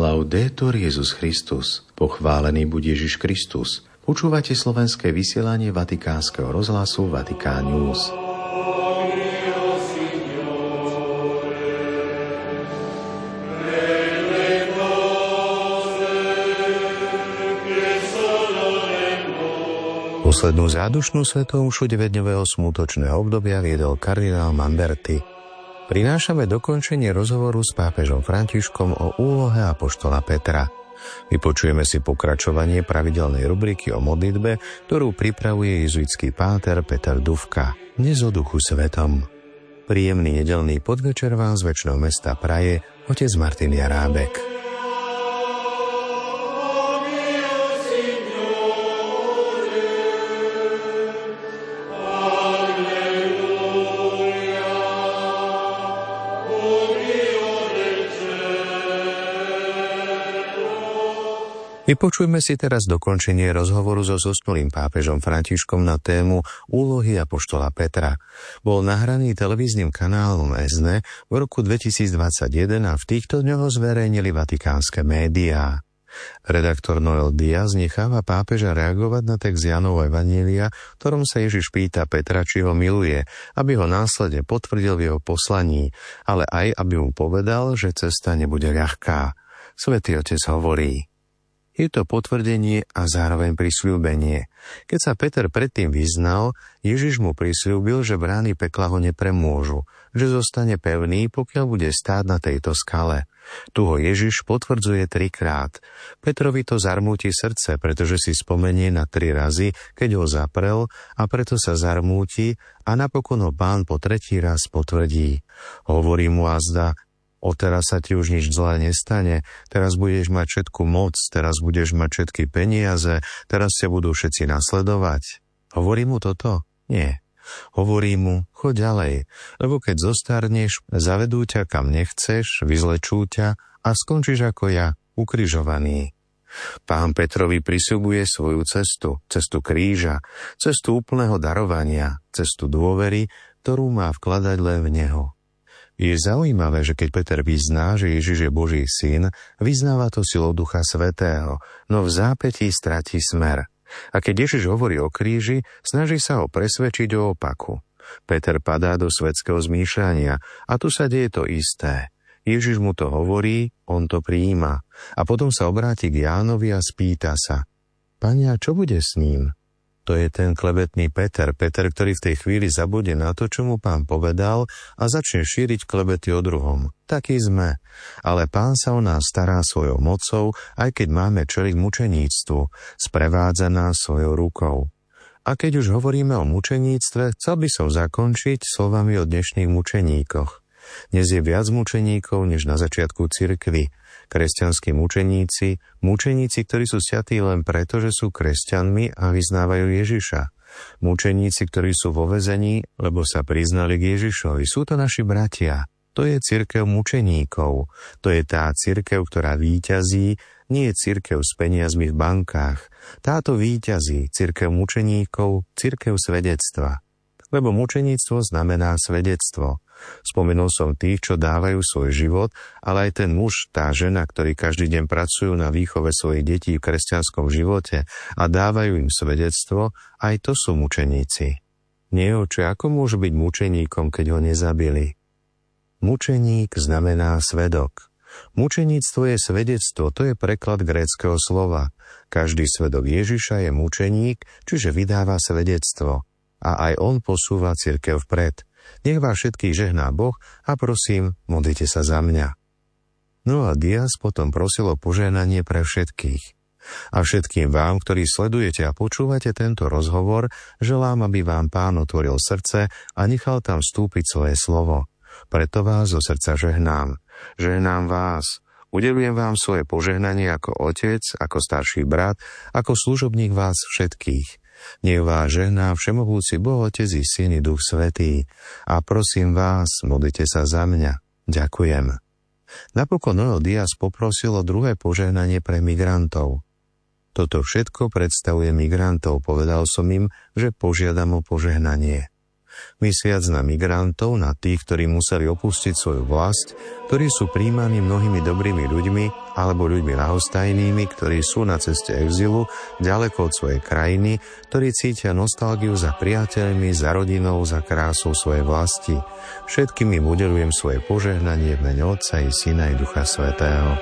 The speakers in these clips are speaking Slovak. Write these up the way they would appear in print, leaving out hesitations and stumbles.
Laudetur Jesus Christus. Pochválený buď Ježiš Kristus. Počúvate slovenské vysielanie Vatikánskeho rozhlasu Vatikán News. Poslednú zádušnú svetomšu 9-dňového smútočného obdobia viedol kardinál Manberti. Prinášame dokončenie rozhovoru s pápežom Františkom o úlohe apoštola Petra. Vypočujeme si pokračovanie pravidelnej rubriky o modlitbe, ktorú pripravuje jezuitský páter Peter Dufka. Dnes o Duchu Svetom. Príjemný nedeľný podvečer vám z večného mesta praje otec Martin Jarábek. Vypočujme si teraz dokončenie rozhovoru so zosnulým pápežom Františkom na tému úlohy apoštola Petra. Bol nahraný televíznym kanálom ESNE v roku 2021 a v týchto dňoch ho zverejnili vatikánske médiá. Redaktor Noel Diaz necháva pápeža reagovať na text Jánovho evanjelia, v ktorom sa Ježiš pýta Petra, či ho miluje, aby ho následne potvrdil v jeho poslaní, ale aj aby mu povedal, že cesta nebude ľahká. Svätý Otec hovorí: je to potvrdenie a zároveň prisľúbenie. Keď sa Peter predtým vyznal, Ježiš mu prisľúbil, že brány pekla ho nepremôžu, že zostane pevný, pokiaľ bude stáť na tejto skale. Tu ho Ježiš potvrdzuje 3-krát. Petrovi to zarmúti srdce, pretože si spomenie na 3 razy, keď ho zaprel, a preto sa zarmúti a napokon ho Pán po 3. raz potvrdí. Hovorí mu azda: odteraz sa ti už nič zlé nestane, teraz budeš mať všetku moc, teraz budeš mať všetky peniaze, teraz ťa budú všetci nasledovať. Hovorí mu toto? Nie. Hovorí mu: choď ďalej, lebo keď zostarneš, zavedú ťa kam nechceš, vyzlečú ťa a skončíš ako ja, ukrižovaný. Pán Petrovi prisľubuje svoju cestu kríža, cestu úplného darovania, cestu dôvery, ktorú má vkladať len v Neho. Je zaujímavé, že keď Peter vyzná, že Ježiš je Boží syn, vyznáva to silou Ducha Svätého, no v zápätí stratí smer. A keď Ježiš hovorí o kríži, snaží sa ho presvedčiť o opaku. Peter padá do svetského zmýšľania a tu sa deje to isté. Ježiš mu to hovorí, on to prijíma a potom sa obráti k Jánovi a spýta sa: Pane, a čo bude s ním? To je ten klebetný Peter, ktorý v tej chvíli zabude na to, čo mu Pán povedal, a začne šíriť klebety o druhom. Takí sme. Ale Pán sa o nás stará svojou mocou, aj keď máme čeliť mučeníctvu. Sprevádza nás svojou rukou. A keď už hovoríme o mučeníctve, chcel by som zakončiť slovami o dnešných mučeníkoch. Dnes je viac mučeníkov, než na začiatku cirkvi. Kresťanskí mučeníci, ktorí sú svätí len preto, že sú kresťanmi a vyznávajú Ježiša. Mučeníci, ktorí sú vo väzení, lebo sa priznali k Ježišovi. Sú to naši bratia. To je cirkev mučeníkov. To je tá cirkev, ktorá víťazí, nie je cirkev s peniazmi v bankách. Táto víťazí, cirkev mučeníkov, cirkev svedectva. Lebo mučeníctvo znamená svedectvo. Spomenul som tých, čo dávajú svoj život, ale aj ten muž, tá žena, ktorí každý deň pracujú na výchove svojich detí v kresťanskom živote a dávajú im svedectvo, aj to sú mučeníci. Nie, oče, ako môžu byť mučeníkom, keď ho nezabili? Mučeník znamená svedok. Mučeníctvo je svedectvo, to je preklad gréckeho slova. Každý svedok Ježiša je mučeník, čiže vydáva svedectvo. A aj on posúva cirkev vpred. Nech vás všetkých žehná Boh a prosím, modlite sa za mňa. No a Diaz potom prosil o požehnanie pre všetkých. A všetkým vám, ktorí sledujete a počúvate tento rozhovor, želám, aby vám Pán otvoril srdce a nechal tam vstúpiť svoje slovo. Preto vás zo srdca žehnám. Žehnám vás. Udelujem vám svoje požehnanie ako otec, ako starší brat, ako služobník vás všetkých. Nech vás žehná všemohúci Boh, Otec i Syn i Duch Svätý. A prosím vás, modlite sa za mňa. Ďakujem. Napokon Noel Diaz poprosil o druhé požehnanie pre migrantov. Toto všetko predstavuje migrantov, povedal som im, že požiadam o požehnanie. mysliac na migrantov, na tých, ktorí museli opustiť svoju vlast, ktorí sú príjmaní mnohými dobrými ľuďmi alebo ľuďmi ľahostajnými, ktorí sú na ceste exilu, ďaleko od svojej krajiny, ktorí cítia nostalgiu za priateľmi, za rodinou, za krásou svojej vlasti. Všetkým im udeľujem svoje požehnanie v mene Otca i Syna i Ducha Svätého.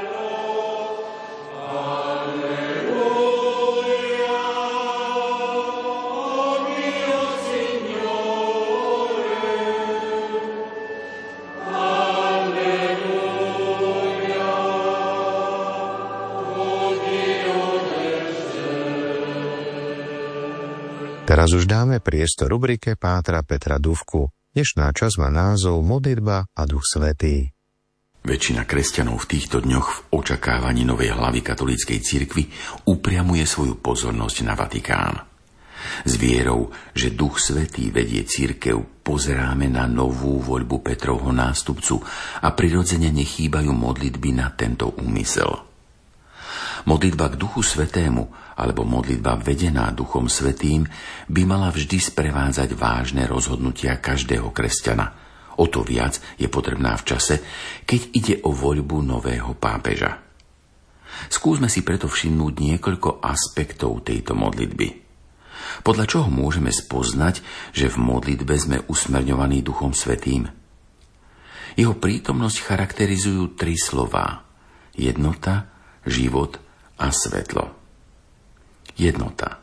Teraz už dáme priestor rubrike pátra Petra Dufku. Dnešná časť má názov Modlitba a Duch Svätý. Väčšina kresťanov v týchto dňoch v očakávaní novej hlavy katolíckej cirkvi upriamuje svoju pozornosť na Vatikán. S vierou, že Duch Svätý vedie cirkev, pozeráme na novú voľbu Petrovho nástupcu a prirodzene nechýbajú modlitby na tento úmysel. Modlitba k Duchu Svätému alebo modlitba vedená Duchom Svätým by mala vždy sprevádzať vážne rozhodnutia každého kresťana. O to viac je potrebná v čase, keď ide o voľbu nového pápeža. Skúsme si preto všimnúť niekoľko aspektov tejto modlitby. Podľa čoho môžeme spoznať, že v modlitbe sme usmerňovaní Duchom Svätým? Jeho prítomnosť charakterizujú 3 slová: jednota, život a svetlo. Jednota.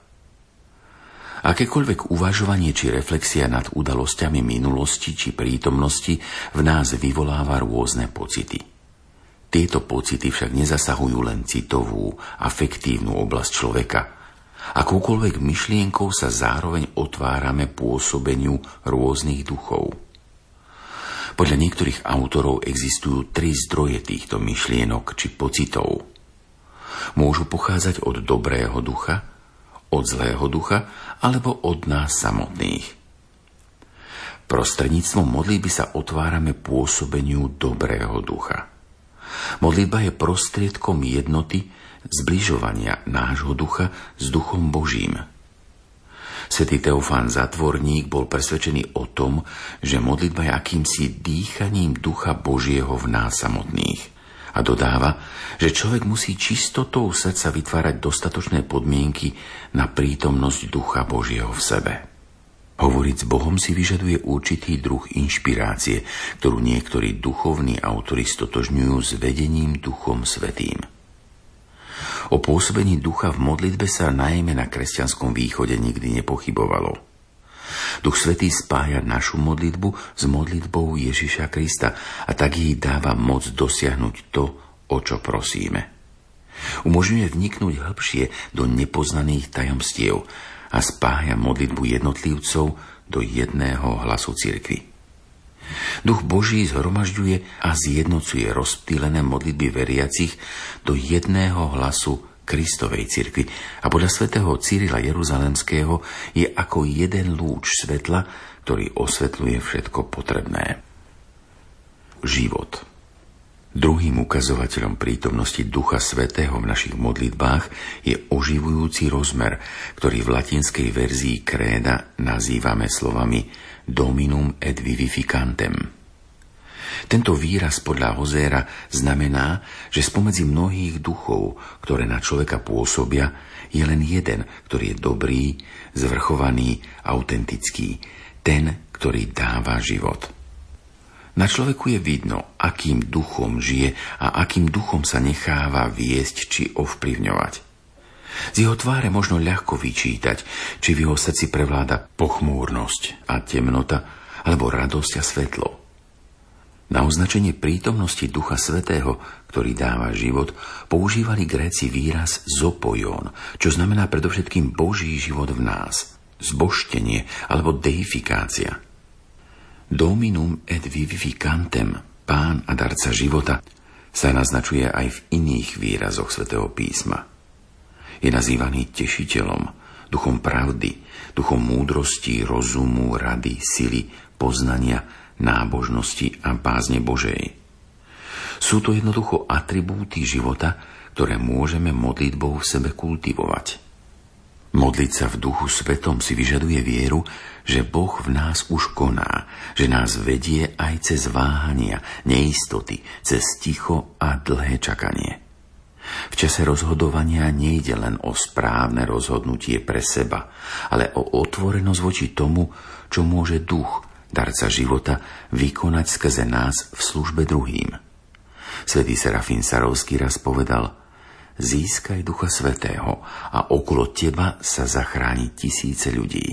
Akékoľvek uvažovanie či reflexia nad udalosťami minulosti či prítomnosti v nás vyvoláva rôzne pocity. Tieto pocity však nezasahujú len citovú, afektívnu oblasť človeka. Akoukoľvek myšlienkou sa zároveň otvárame pôsobeniu rôznych duchov. Podľa niektorých autorov existujú 3 zdroje týchto myšlienok či pocitov. Môžu pochádzať od dobrého ducha, od zlého ducha alebo od nás samotných. Prostredníctvom modlitby sa otvárame pôsobeniu dobrého ducha. Modlitba je prostriedkom jednoty, zbližovania nášho ducha s Duchom Božím. Svätý Teofán Zatvorník bol presvedčený o tom, že modlitba je akýmsi dýchaním Ducha Božieho v nás samotných. A dodáva, že človek musí čistotou srdca vytvárať dostatočné podmienky na prítomnosť Ducha Božieho v sebe. Hovoriť s Bohom si vyžaduje určitý druh inšpirácie, ktorú niektorí duchovní autori stotožňujú s vedením Duchom Svätým. O pôsobení ducha v modlitbe sa najmä na kresťanskom východe nikdy nepochybovalo. Duch Svätý spája našu modlitbu s modlitbou Ježiša Krista a tak jej dáva moc dosiahnuť to, o čo prosíme. Umožňuje vniknúť hlbšie do nepoznaných tajomstiev a spája modlitbu jednotlivcov do jedného hlasu cirkvi. Duch Boží zhromažďuje a zjednocuje rozptýlené modlitby veriacich do jedného hlasu Kristovej cirkvi a podľa svätého Cyrila Jeruzalemského je ako jeden lúč svetla, ktorý osvetľuje všetko potrebné. Život. Druhým ukazovateľom prítomnosti Ducha Svätého v našich modlitbách je oživujúci rozmer, ktorý v latinskej verzii kréda nazývame slovami Dominum et vivificantem. Tento výraz podľa Hozéra znamená, že spomedzi mnohých duchov, ktoré na človeka pôsobia, je len jeden, ktorý je dobrý, zvrchovaný, autentický, ten, ktorý dáva život. Na človeku je vidno, akým duchom žije a akým duchom sa necháva viesť či ovplyvňovať. Z jeho tváre možno ľahko vyčítať, či v jeho srdci prevláda pochmúrnosť a temnota, alebo radosť a svetlo. Na označenie prítomnosti Ducha Svätého, ktorý dáva život, používali Gréci výraz zopoion, čo znamená predovšetkým Boží život v nás, zbožtenie alebo deifikácia. Dominum et vivificantem, Pán a darca života, sa naznačuje aj v iných výrazoch Svätého písma. Je nazývaný tešiteľom, duchom pravdy, duchom múdrosti, rozumu, rady, sily, poznania, nábožnosti a bázne Božej. Sú to jednoducho atribúty života, ktoré môžeme modlitbou v sebe kultivovať. Modliť sa v Duchu Svetom si vyžaduje vieru, že Boh v nás už koná, že nás vedie aj cez váhania, neistoty, cez ticho a dlhé čakanie. V čase rozhodovania nejde len o správne rozhodnutie pre seba, ale o otvorenosť voči tomu, čo môže Duch, darca života, vykonať skrze nás v službe druhým. Svätý Serafín Sarovský raz povedal: získaj Ducha Svätého a okolo teba sa zachráni tisíce ľudí.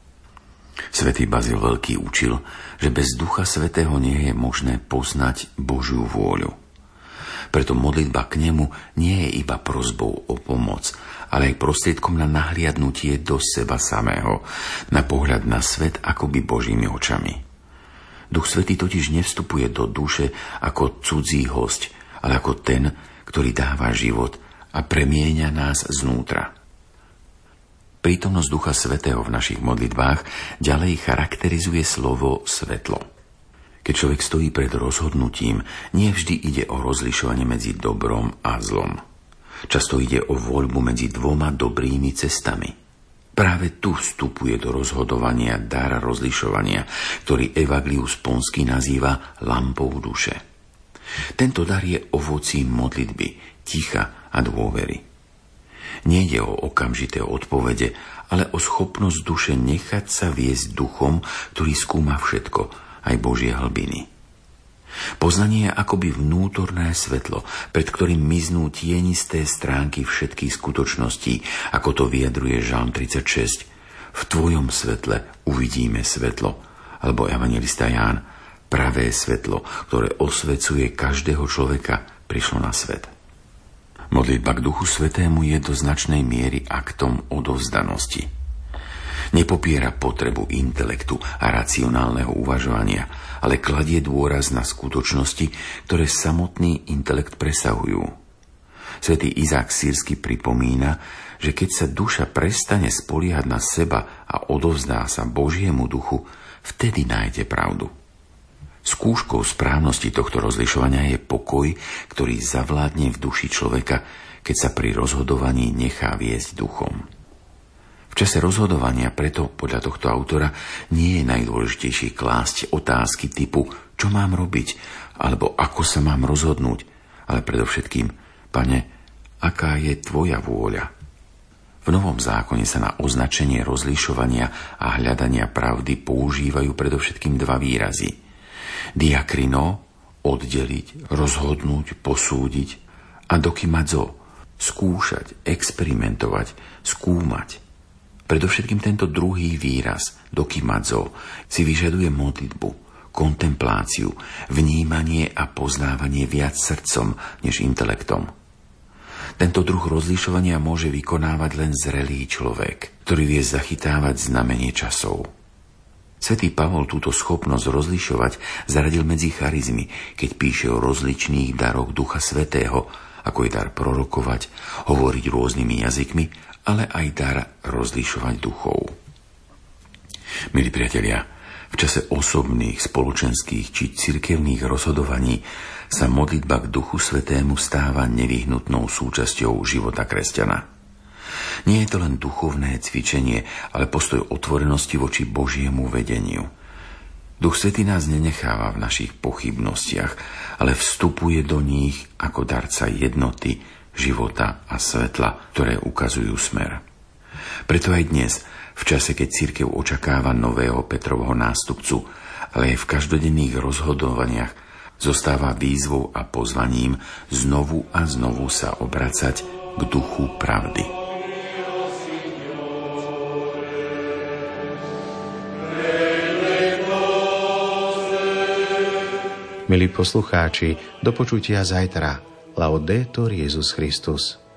Svätý Bazil Veľký učil, že bez Ducha Svätého nie je možné poznať Božiu vôľu. Preto modlitba k nemu nie je iba prosbou o pomoc, ale aj prostriedkom na nahliadnutie do seba samého, na pohľad na svet akoby Božími očami. Duch Svätý totiž nevstupuje do duše ako cudzí hosť, ale ako ten, ktorý dáva život a premieňa nás znútra. Prítomnosť Ducha Svätého v našich modlitbách ďalej charakterizuje slovo svetlo. Keď človek stojí pred rozhodnutím, nie vždy ide o rozlišovanie medzi dobrom a zlom. Často ide o voľbu medzi dvoma dobrými cestami. Práve tu vstupuje do rozhodovania dar rozlišovania, ktorý Evanglius Ponský nazýva lampou duše. Tento dar je ovocím modlitby, ticha a dôvery. Nejde o okamžité odpovede, ale o schopnosť duše nechať sa viesť duchom, ktorý skúma všetko, aj Božie hlbiny. Poznanie je akoby vnútorné svetlo, pred ktorým miznú tienisté stránky všetkých skutočností, ako to vyjadruje Žalm 36. V tvojom svetle uvidíme svetlo, alebo evanjelista Ján, pravé svetlo, ktoré osvecuje každého človeka, prišlo na svet. Modlitba k Duchu Svätému je do značnej miery aktom odovzdanosti. Nepopiera potrebu intelektu a racionálneho uvažovania, ale kladie dôraz na skutočnosti, ktoré samotný intelekt presahujú. Svätý Izák Sírsky pripomína, že keď sa duša prestane spoliehať na seba a odovzdá sa Božiemu duchu, vtedy nájde pravdu. Skúškou správnosti tohto rozlišovania je pokoj, ktorý zavládne v duši človeka, keď sa pri rozhodovaní nechá viesť duchom. V čase rozhodovania preto, podľa tohto autora, nie je najdôležitejšie klásť otázky typu čo mám robiť, alebo ako sa mám rozhodnúť, ale predovšetkým, Pane, aká je tvoja vôľa? V Novom zákone sa na označenie rozlišovania a hľadania pravdy používajú predovšetkým dva výrazy. Diakrino, oddeliť, rozhodnúť, posúdiť, a dokimadzo, skúšať, experimentovať, skúmať. Predovšetkým tento druhý výraz, dokimadzo, si vyžaduje modlitbu, kontempláciu, vnímanie a poznávanie viac srdcom než intelektom. Tento druh rozlišovania môže vykonávať len zrelý človek, ktorý vie zachytávať znamenie časov. Svätý Pavol túto schopnosť rozlišovať zaradil medzi charizmy, keď píše o rozličných daroch Ducha Svätého, ako je dar prorokovať, hovoriť rôznymi jazykmi, ale aj dar rozlišovať duchov. Milí priatelia, v čase osobných, spoločenských či cirkevných rozhodovaní sa modlitba k Duchu Svätému stáva nevyhnutnou súčasťou života kresťana. Nie je to len duchovné cvičenie, ale postoj otvorenosti voči Božiemu vedeniu. Duch Svätý nás nenecháva v našich pochybnostiach, ale vstupuje do nich ako darca jednoty, života a svetla, ktoré ukazujú smer. Preto aj dnes, v čase, keď cirkev očakáva nového Petrovho nástupcu, ale aj v každodenných rozhodovaniach zostáva výzvou a pozvaním znovu a znovu sa obracať k duchu pravdy. Milí poslucháči, do počutia zajtra. Laudetur Jesus Christus.